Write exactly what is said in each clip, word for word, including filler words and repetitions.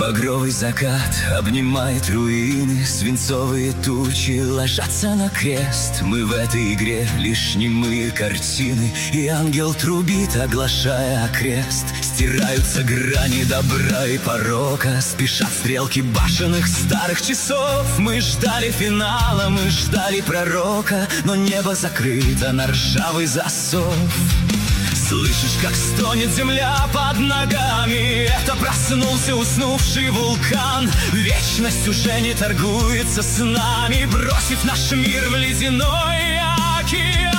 Багровый закат обнимает руины, свинцовые тучи ложатся на крест. Мы в этой игре лишь немые картины, и ангел трубит, оглашая окрест. Стираются грани добра и порока, спешат стрелки башенных старых часов. Мы ждали финала, мы ждали пророка, но небо закрыто на ржавый засов. Слышишь, как стонет земля под ногами? Это проснулся уснувший вулкан. Вечность уже не торгуется с нами, бросив наш мир в ледяной океан.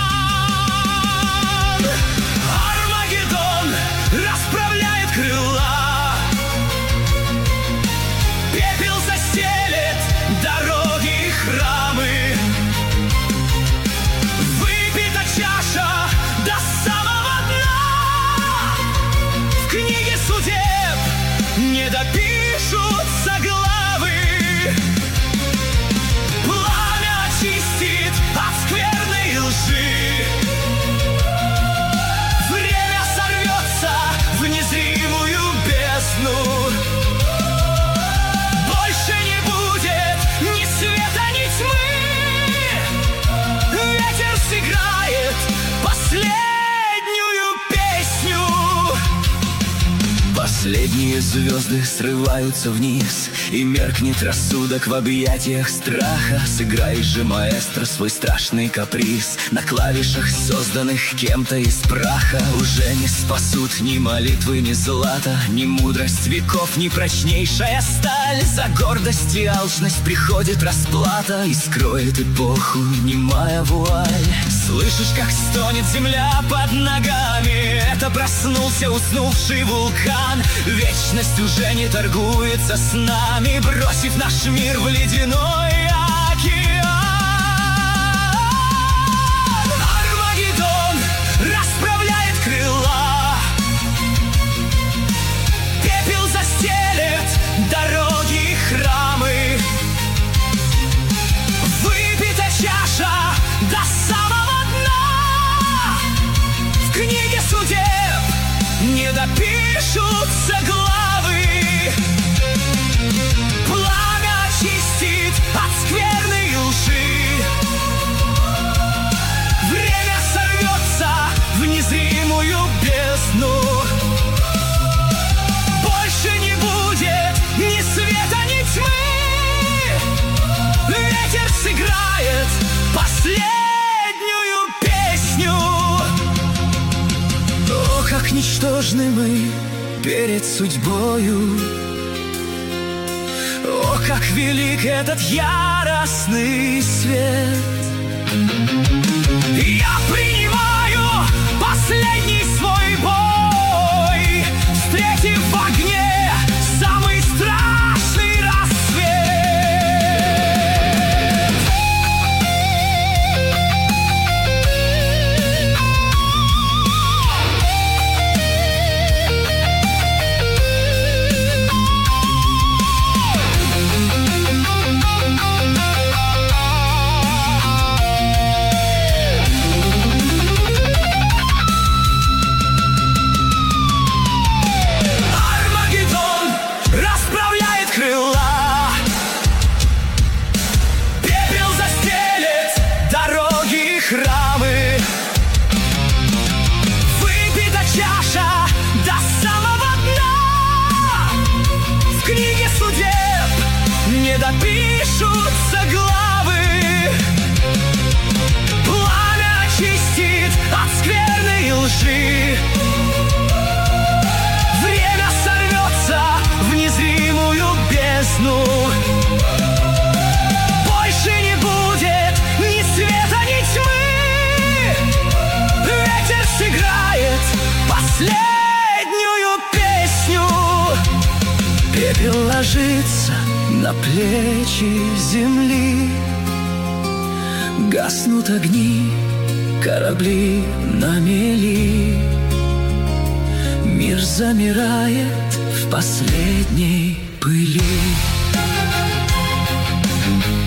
Армагеддон расправляет крыла, пепел застелет дороги и храмы. Выпита чаша до самого дна. В книге судеб не допишутся главы. Пламя очистит от скверной лжи. Время сорвется в незримую бездну. Больше не будет ни света, ни тьмы. Ветер сыграет последнюю песню. Последние звезды срываются вниз, и меркнет рассудок в объятиях страха. Сыграй же, маэстро, свой страшный каприз. На клавишах, созданных кем-то из праха, уже не спасут ни молитвы, ни злато, ни мудрость веков, ни прочнейшая сталь. За гордость и алчность приходит расплата, и скроет эпоху немая вуаль. Слышишь, как стонет земля под ногами? Это проснулся уснувший вулкан. Вечность уже не торгуется с нами, бросив наш мир в ледяной океан. Армагеддон расправляет крыла, пепел застелет дороги и храмы. Выпита чаша до самого дна. В книге судеб не допишутся главы. Пламя очистит от скверной лжи. Время сорвется в незримую бездну. Больше не будет ни света, ни тьмы. Ветер сыграет последнюю песню. О, как ничтожны мы перед судьбою! О, как велик этот яростный свет! Я принимаю последний свой бой, встретив в огне самый страшный рассвет. Храмы. Выпита чаша до самого дна. В книге судеб не допишутся главы. Пламя очистит от скверной лжи. Время сорвется в незримую бездну. Больше не будет ни света, ни тьмы. Ветер сыграет последнюю песню. Пепел ложится на плечи земли. Гаснут огни, корабли на мели. Мир замирает в последней пыли.